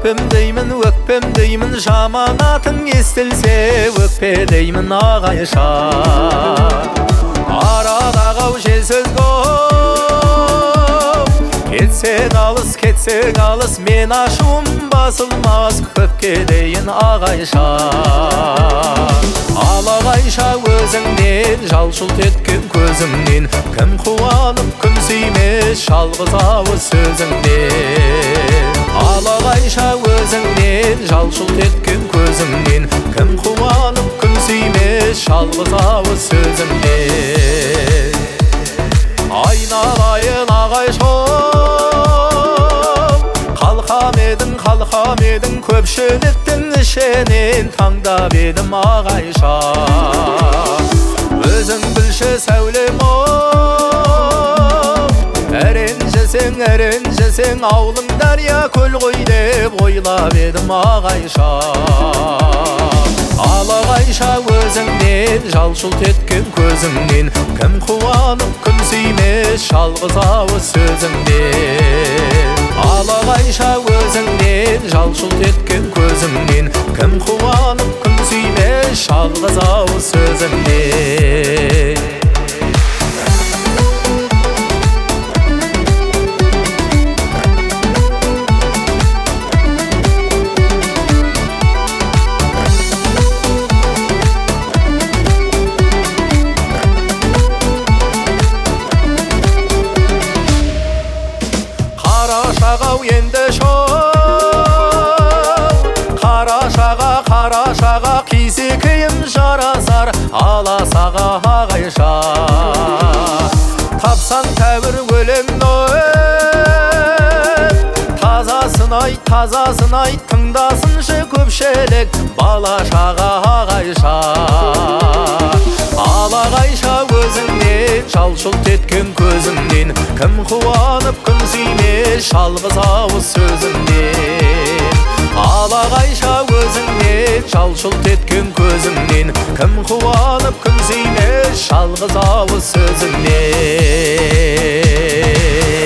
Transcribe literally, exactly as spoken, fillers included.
өкпем деймін, өкпем деймін, жаманатың естілсе өкпе деймін ағайша. Арадағы ау жел сөз көп, кетсең алыс, кетсең алыс, мен ашуым басылмас көпке дейін ағайша. Ал ағайша өзіңнен, жалшылт еткен көзіңнен, кім қуанып кім сүймес жалғыз ауыз сөзіңнен. Ал ағайша өзіңнен, жалшылт еткен көзіңнен, кім қуанып кім сүймес жалғыз ауыз сөзіңнен. Айналайын ағайшым, қалқам едің, қалқам едің, көпшіліктің ішінен таңдап едім ағайша. Өзің білші сәулем оу, әренжісең, әренжісең, аулың дария көл ғой деп ойлап едім ағайша. Ал ағайша өзіңнен, жалшылт еткен көзіңнен, кім қуанып кім сүймес жалғыз ауыз сөзіңнен. Ал ағайша өзіңнен, жалшылт еткен көзіңнен, кім қуанып кім сүймес жалғыз ауыз сөзіңнен. Қарашаға енді шоу, қарашаға, қарашаға, кисе-киім жарасар аласаға ағайша. Тапсаң тәуір өлең ой, тазасын айт, тазасын айт, тыңдасыншы көпшілік балашаға ағайша. Ал ағайша өзіңнен, жалшылт еткен көзіңнен, кім қуанып кім сүймес жалғыз ауыз сөзіңнен. Ал ағайша өзіңнен, жалшылт еткен көзіңнен, кім қуанып кім сүймес жалғыз ауыз сөзіңнен.